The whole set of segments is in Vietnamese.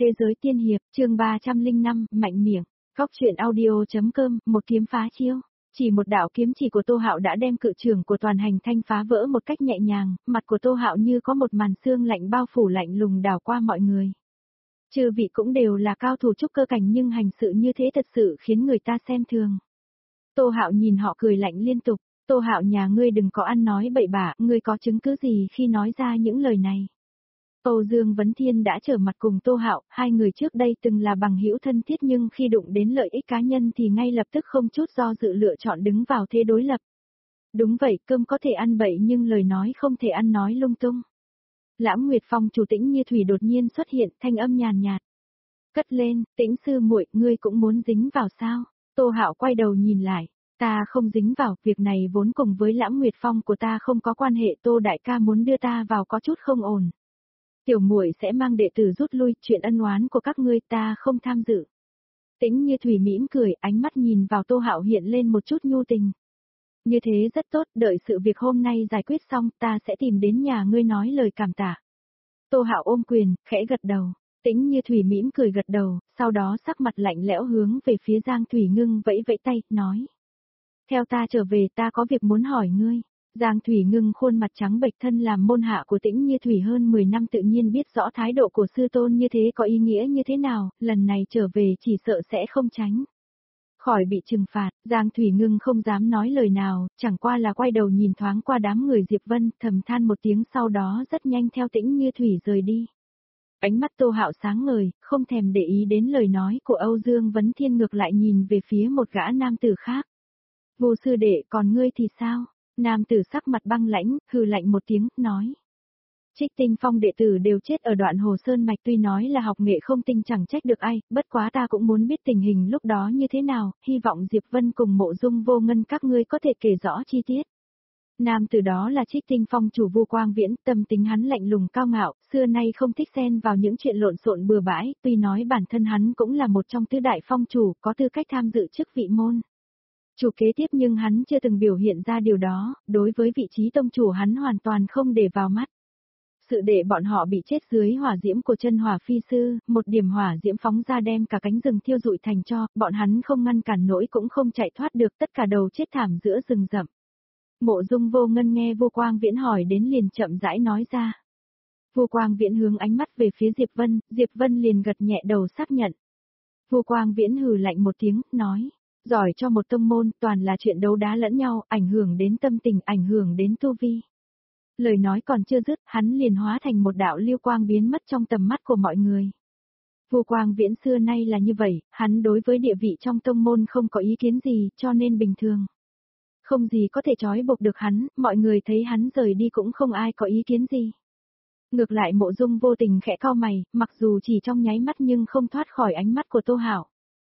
Thế giới tiên hiệp, chương 305, mạnh miệng. Góc truyện audio.com, một kiếm phá chiêu. Chỉ một đạo kiếm chỉ của Tô Hạo đã đem cự trường của toàn hành thanh phá vỡ một cách nhẹ nhàng, mặt của Tô Hạo như có một màn sương lạnh bao phủ lạnh lùng đảo qua mọi người. Chư vị cũng đều là cao thủ trúc cơ cảnh nhưng hành sự như thế thật sự khiến người ta xem thường. Tô Hạo nhìn họ cười lạnh liên tục, Tô Hạo nhà ngươi đừng có ăn nói bậy bạ, ngươi có chứng cứ gì khi nói ra những lời này. Âu Dương Vấn Thiên đã trở mặt cùng Tô Hạo, hai người trước đây từng là bằng hữu thân thiết nhưng khi đụng đến lợi ích cá nhân thì ngay lập tức không chút do dự lựa chọn đứng vào thế đối lập. Đúng vậy, cơm có thể ăn bậy nhưng lời nói không thể ăn nói lung tung. Lãm Nguyệt Phong chủ Tĩnh Như Thủy đột nhiên xuất hiện, thanh âm nhàn nhạt. Cất lên, Tĩnh sư muội, ngươi cũng muốn dính vào sao? Tô Hạo quay đầu nhìn lại. Ta không dính vào, việc này vốn cùng với Lãm Nguyệt Phong của ta không có quan hệ, Tô đại ca muốn đưa ta vào có chút không ổn. Tiểu muội sẽ mang đệ tử rút lui, chuyện ân oán của các ngươi ta không tham dự. Tĩnh Như Thủy mỉm cười, ánh mắt nhìn vào Tô Hạo hiện lên một chút nhu tình. Như thế rất tốt, đợi sự việc hôm nay giải quyết xong, ta sẽ tìm đến nhà ngươi nói lời cảm tạ. Tô Hạo ôm quyền, khẽ gật đầu. Tĩnh Như Thủy mỉm cười gật đầu, sau đó sắc mặt lạnh lẽo hướng về phía Giang Thủy Ngưng vẫy vẫy tay, nói. Theo ta trở về, ta có việc muốn hỏi ngươi. Giang Thủy Ngưng khuôn mặt trắng bệch, thân làm môn hạ của Tĩnh Như Thủy hơn 10 năm tự nhiên biết rõ thái độ của sư tôn như thế có ý nghĩa như thế nào, lần này trở về chỉ sợ sẽ không tránh khỏi bị trừng phạt. Giang Thủy Ngưng không dám nói lời nào, chẳng qua là quay đầu nhìn thoáng qua đám người Diệp Vân, thầm than một tiếng sau đó rất nhanh theo Tĩnh Như Thủy rời đi. Ánh mắt Tô Hạo sáng ngời, không thèm để ý đến lời nói của Âu Dương Vấn Thiên, ngược lại nhìn về phía một gã nam tử khác. Vô sư đệ, còn ngươi thì sao? Nam tử sắc mặt băng lãnh, hừ lạnh một tiếng, nói. Trích Tinh Phong đệ tử đều chết ở đoạn Hồ Sơn Mạch, tuy nói là học nghệ không tinh chẳng trách được ai, bất quá ta cũng muốn biết tình hình lúc đó như thế nào, hy vọng Diệp Vân cùng Mộ Dung Vô Ngân các ngươi có thể kể rõ chi tiết. Nam tử đó là Trích Tinh Phong chủ Vu Quang Viễn, tâm tính hắn lạnh lùng cao ngạo, xưa nay không thích xen vào những chuyện lộn xộn bừa bãi, tuy nói bản thân hắn cũng là một trong tứ đại phong chủ, có tư cách tham dự chức vị môn chủ kế tiếp, nhưng hắn chưa từng biểu hiện ra điều đó, đối với vị trí tông chủ hắn hoàn toàn không để vào mắt. Sự để bọn họ bị chết dưới hỏa diễm của chân hỏa phi sư, một điểm hỏa diễm phóng ra đem cả cánh rừng thiêu rụi thành tro, bọn hắn không ngăn cản nổi cũng không chạy thoát được, tất cả đầu chết thảm giữa rừng rậm. Mộ Dung Vô Ngân nghe Vô Quang Viễn hỏi đến liền chậm rãi nói ra. Vô Quang Viễn hướng ánh mắt về phía Diệp Vân liền gật nhẹ đầu xác nhận. Vô Quang Viễn hừ lạnh một tiếng, nói. Giỏi cho một tông môn, toàn là chuyện đấu đá lẫn nhau, ảnh hưởng đến tâm tình, ảnh hưởng đến tu vi. Lời nói còn chưa dứt, hắn liền hóa thành một đạo lưu quang biến mất trong tầm mắt của mọi người. Vô Quang Viễn xưa nay là như vậy, hắn đối với địa vị trong tông môn không có ý kiến gì, cho nên bình thường. Không gì có thể trói buộc được hắn, mọi người thấy hắn rời đi cũng không ai có ý kiến gì. Ngược lại Mộ Dung Vô Tình khẽ cau mày, mặc dù chỉ trong nháy mắt nhưng không thoát khỏi ánh mắt của Tô Hạo.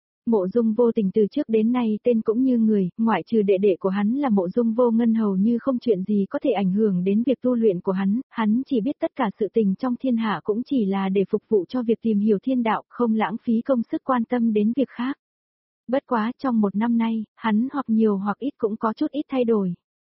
Mộ Dung Vô Tình từ trước đến nay tên cũng như người, ngoại trừ đệ đệ của hắn là Mộ Dung Vô Ngân hầu như không chuyện gì có thể ảnh hưởng đến việc tu luyện của hắn chỉ biết tất cả sự tình trong thiên hạ cũng chỉ là để phục vụ cho việc tìm hiểu thiên đạo, không lãng phí công sức quan tâm đến việc khác. Bất quá trong một năm nay, hắn hoặc nhiều hoặc ít cũng có chút ít thay đổi.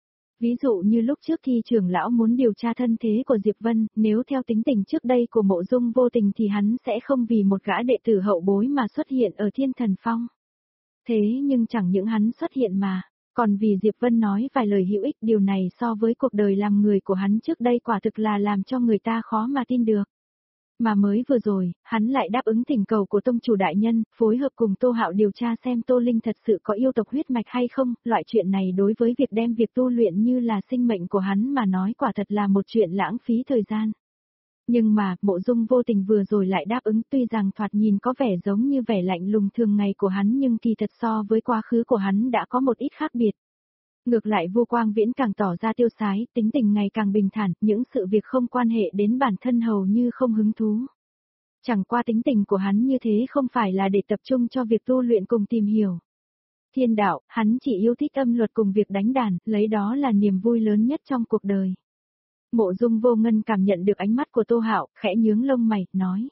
Ví dụ như lúc trước khi trưởng lão muốn điều tra thân thế của Diệp Vân, nếu theo tính tình trước đây của Mộ Dung Vô Tình thì hắn sẽ không vì một gã đệ tử hậu bối mà xuất hiện ở Thiên Thần Phong. Thế nhưng chẳng những hắn xuất hiện mà, còn vì Diệp Vân nói vài lời hữu ích, điều này so với cuộc đời làm người của hắn trước đây quả thực là làm cho người ta khó mà tin được. Mà mới vừa rồi, hắn lại đáp ứng thỉnh cầu của tông chủ đại nhân, phối hợp cùng Tô Hạo điều tra xem Tô Linh thật sự có yêu tộc huyết mạch hay không, loại chuyện này đối với việc đem việc tu luyện như là sinh mệnh của hắn mà nói quả thật là một chuyện lãng phí thời gian. Nhưng mà, Mộ Dung Vô Tình vừa rồi lại đáp ứng, tuy rằng thoạt nhìn có vẻ giống như vẻ lạnh lùng thường ngày của hắn nhưng kỳ thật so với quá khứ của hắn đã có một ít khác biệt. Ngược lại Vô Quang Viễn càng tỏ ra tiêu sái, tính tình ngày càng bình thản, những sự việc không quan hệ đến bản thân hầu như không hứng thú. Chẳng qua tính tình của hắn như thế không phải là để tập trung cho việc tu luyện cùng tìm hiểu thiên đạo, hắn chỉ yêu thích âm luật cùng việc đánh đàn, lấy đó là niềm vui lớn nhất trong cuộc đời. Mộ Dung Vô Ngân cảm nhận được ánh mắt của Tô Hạo, khẽ nhướng lông mày, nói.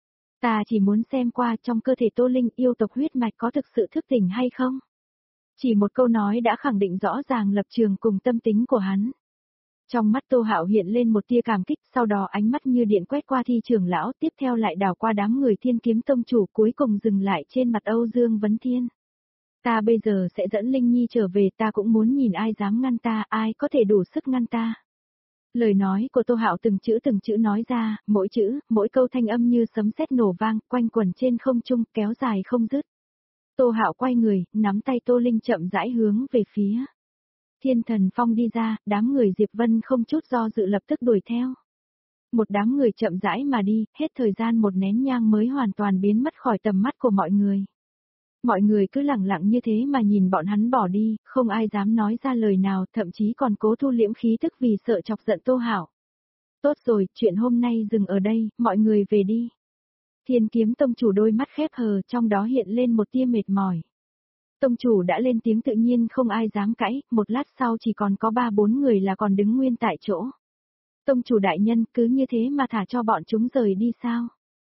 Ta chỉ muốn xem qua trong cơ thể Tô Linh yêu tộc huyết mạch có thực sự thức tỉnh hay không. Chỉ một câu nói đã khẳng định rõ ràng lập trường cùng tâm tính của hắn. Trong mắt Tô Hạo hiện lên một tia cảm kích, sau đó ánh mắt như điện quét qua Thi trưởng lão, tiếp theo lại đảo qua đám người Thiên Kiếm tông chủ, cuối cùng dừng lại trên mặt Âu Dương Vấn Thiên. Ta bây giờ sẽ dẫn Linh Nhi trở về, ta cũng muốn nhìn ai dám ngăn ta, ai có thể đủ sức ngăn ta. Lời nói của Tô Hạo từng chữ nói ra, mỗi chữ, mỗi câu thanh âm như sấm sét nổ vang, quanh quẩn trên không trung, kéo dài không dứt. Tô Hạo quay người, nắm tay Tô Linh chậm rãi hướng về phía Thiên Thần Phong đi ra, đám người Diệp Vân không chút do dự lập tức đuổi theo. Một đám người chậm rãi mà đi, hết thời gian một nén nhang mới hoàn toàn biến mất khỏi tầm mắt của mọi người. Mọi người cứ lặng lặng như thế mà nhìn bọn hắn bỏ đi, không ai dám nói ra lời nào, thậm chí còn cố thu liễm khí tức vì sợ chọc giận Tô Hạo. Tốt rồi, chuyện hôm nay dừng ở đây, mọi người về đi. Thiên Kiếm tông chủ đôi mắt khép hờ, trong đó hiện lên một tia mệt mỏi. Tông chủ đã lên tiếng tự nhiên không ai dám cãi, một lát sau chỉ còn có 3-4 người là còn đứng nguyên tại chỗ. Tông chủ đại nhân cứ như thế mà thả cho bọn chúng rời đi sao?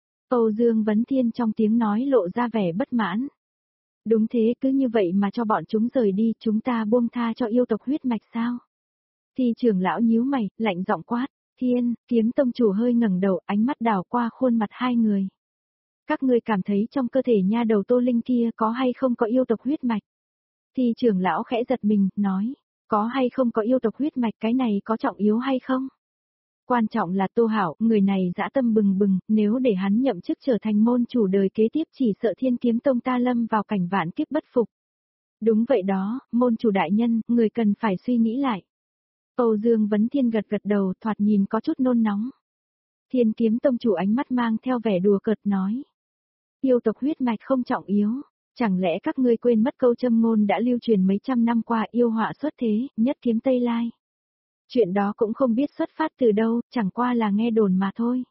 Âu Dương Vấn Thiên trong tiếng nói lộ ra vẻ bất mãn. Đúng thế, cứ như vậy mà cho bọn chúng rời đi, chúng ta buông tha cho yêu tộc huyết mạch sao? Thì trưởng lão nhíu mày, lạnh giọng quát, Thiên Kiếm tông chủ hơi ngẩng đầu, ánh mắt đảo qua khuôn mặt hai người. Các ngươi cảm thấy trong cơ thể nha đầu Tô Linh kia có hay không có yêu tộc huyết mạch? Thì trưởng lão khẽ giật mình, nói, có hay không có yêu tộc huyết mạch cái này có trọng yếu hay không? Quan trọng là Tô Hạo, người này dã tâm bừng bừng, nếu để hắn nhậm chức trở thành môn chủ đời kế tiếp chỉ sợ Thiên Kiếm tông ta lâm vào cảnh vạn kiếp bất phục. Đúng vậy đó, môn chủ đại nhân, người cần phải suy nghĩ lại. Âu Dương Vấn Thiên gật gật đầu, thoạt nhìn có chút nôn nóng. Thiên Kiếm tông chủ ánh mắt mang theo vẻ đùa cợt nói. Yêu tộc huyết mạch không trọng yếu, chẳng lẽ các ngươi quên mất câu châm ngôn đã lưu truyền mấy trăm năm qua yêu họa xuất thế, nhất kiếm Tây Lai. Chuyện đó cũng không biết xuất phát từ đâu, chẳng qua là nghe đồn mà thôi.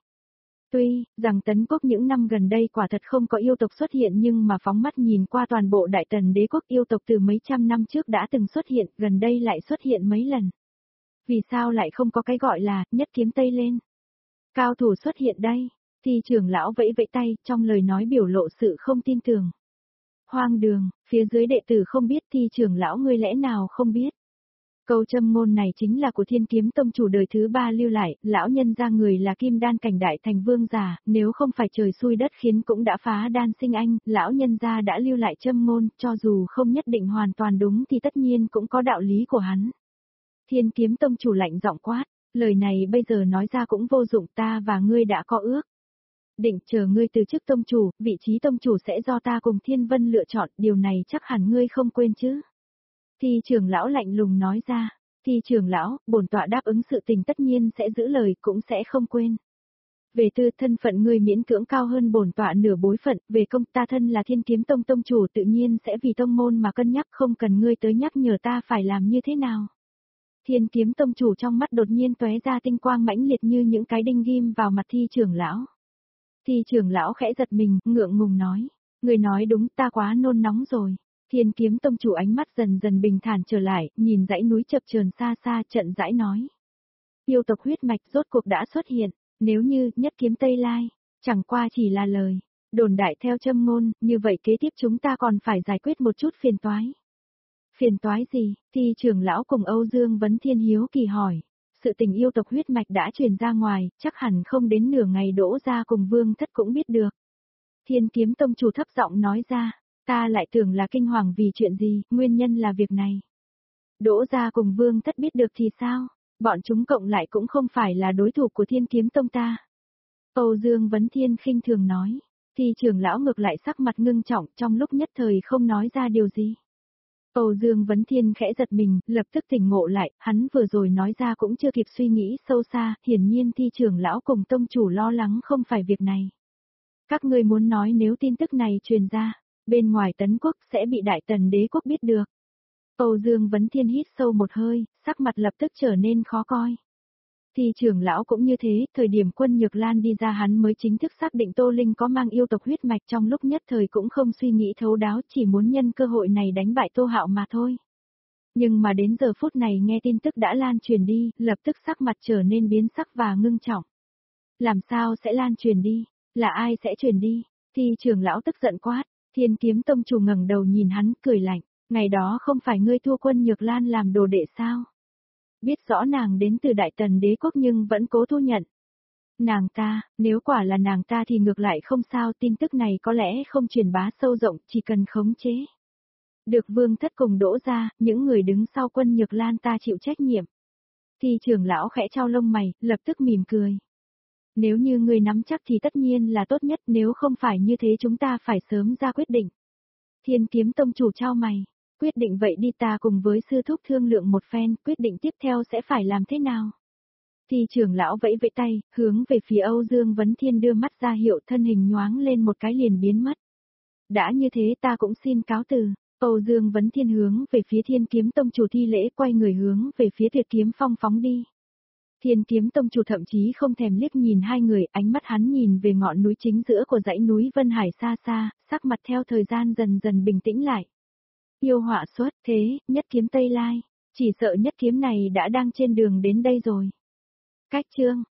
Tuy rằng Tấn Quốc những năm gần đây quả thật không có yêu tộc xuất hiện nhưng mà phóng mắt nhìn qua toàn bộ Đại Tần đế quốc yêu tộc từ mấy trăm năm trước đã từng xuất hiện, gần đây lại xuất hiện mấy lần. Vì sao lại không có cái gọi là nhất kiếm Tây lên? Cao thủ xuất hiện đây. Thì trưởng lão vẫy vẫy tay, trong lời nói biểu lộ sự không tin tưởng. Hoang đường, phía dưới đệ tử không biết thì trưởng lão ngươi lẽ nào không biết. Câu châm ngôn này chính là của Thiên Kiếm tông chủ đời thứ 3 lưu lại, lão nhân ra người là kim đan cảnh đại thành vương giả, nếu không phải trời xui đất khiến cũng đã phá đan sinh anh, lão nhân gia đã lưu lại châm ngôn, cho dù không nhất định hoàn toàn đúng thì tất nhiên cũng có đạo lý của hắn. Thiên Kiếm tông chủ lạnh giọng quát, lời này bây giờ nói ra cũng vô dụng, ta và ngươi đã có ước. Định chờ ngươi từ chức tông chủ, vị trí tông chủ sẽ do ta cùng Thiên Vân lựa chọn, điều này chắc hẳn ngươi không quên chứ. Thì trưởng lão lạnh lùng nói ra, thì trưởng lão, bổn tọa đáp ứng sự tình tất nhiên sẽ giữ lời, cũng sẽ không quên. Về tư thân phận ngươi miễn cưỡng cao hơn bổn tọa nửa bối phận, về công ta thân là Thiên Kiếm tông tông chủ tự nhiên sẽ vì tông môn mà cân nhắc, không cần ngươi tới nhắc nhở ta phải làm như thế nào. Thiên Kiếm tông chủ trong mắt đột nhiên tóe ra tinh quang mãnh liệt như những cái đinh ghim vào mặt Thi trưởng lão. Thì trưởng lão khẽ giật mình, ngượng ngùng nói, người nói đúng, ta quá nôn nóng rồi. Thiên Kiếm tông chủ ánh mắt dần dần bình thản trở lại, nhìn dãy núi chập chờn xa xa, chậm rãi nói. Yêu tộc huyết mạch rốt cuộc đã xuất hiện, nếu như nhất kiếm Tây Lai, chẳng qua chỉ là lời đồn đại theo châm ngôn, như vậy kế tiếp chúng ta còn phải giải quyết một chút phiền toái. Phiền toái gì? Thì trưởng lão cùng Âu Dương Vấn Thiên hiếu kỳ hỏi. Sự tình yêu tộc huyết mạch đã truyền ra ngoài, chắc hẳn không đến nửa ngày Đỗ gia cùng Vương Thất cũng biết được. Thiên Kiếm tông chủ thấp giọng nói ra, ta lại tưởng là kinh hoàng vì chuyện gì, nguyên nhân là việc này. Đỗ gia cùng Vương Thất biết được thì sao? Bọn chúng cộng lại cũng không phải là đối thủ của Thiên Kiếm tông ta. Âu Dương Vấn Thiên khinh thường nói, thì trưởng lão ngược lại sắc mặt ngưng trọng trong lúc nhất thời không nói ra điều gì. Âu Dương Vấn Thiên khẽ giật mình, lập tức tỉnh ngộ lại, hắn vừa rồi nói ra cũng chưa kịp suy nghĩ sâu xa, hiển nhiên Thi trưởng lão cùng tông chủ lo lắng không phải việc này. Các ngươi muốn nói nếu tin tức này truyền ra, bên ngoài Tấn Quốc sẽ bị Đại Tần đế quốc biết được. Âu Dương Vấn Thiên hít sâu một hơi, sắc mặt lập tức trở nên khó coi. Thì trưởng lão cũng như thế, thời điểm Quân Nhược Lan đi ra hắn mới chính thức xác định Tô Linh có mang yêu tộc huyết mạch, trong lúc nhất thời cũng không suy nghĩ thấu đáo, chỉ muốn nhân cơ hội này đánh bại Tô Hạo mà thôi. Nhưng mà đến giờ phút này nghe tin tức đã lan truyền đi, lập tức sắc mặt trở nên biến sắc và ngưng trọng. Làm sao sẽ lan truyền đi? Là ai sẽ truyền đi? Thì trưởng lão tức giận quát, Thiên Kiếm tông chủ ngẩng đầu nhìn hắn, cười lạnh, ngày đó không phải ngươi thua Quân Nhược Lan làm đồ đệ sao? Biết rõ nàng đến từ Đại Tần đế quốc nhưng vẫn cố thu nhận. Nàng ta, nếu quả là nàng ta thì ngược lại không sao, tin tức này có lẽ không truyền bá sâu rộng, chỉ cần khống chế được Vương Thất cùng Đỗ gia, những người đứng sau Quân Nhược Lan ta chịu trách nhiệm. Thì trưởng lão khẽ chau lông mày, lập tức mỉm cười. Nếu như người nắm chắc thì tất nhiên là tốt nhất, nếu không phải như thế chúng ta phải sớm ra quyết định. Thiên Kiếm Tông chủ chau mày, quyết định vậy đi, ta cùng với sư thúc thương lượng một phen, quyết định tiếp theo sẽ phải làm thế nào. Thì trưởng lão vẫy vẫy tay, hướng về phía Âu Dương Vấn Thiên đưa mắt ra hiệu, thân hình nhoáng lên một cái liền biến mất. Đã như thế ta cũng xin cáo từ. Âu Dương Vấn Thiên hướng về phía Thiên Kiếm Tông chủ thi lễ, quay người hướng về phía Tuyệt Kiếm Phong phóng đi. Thiên Kiếm Tông chủ thậm chí không thèm liếc nhìn hai người, ánh mắt hắn nhìn về ngọn núi chính giữa của dãy núi Vân Hải xa xa, sắc mặt theo thời gian dần dần bình tĩnh lại. Yêu họa xuất thế, nhất kiếm Tây Lai, chỉ sợ nhất kiếm này đã đang trên đường đến đây rồi. Cách chương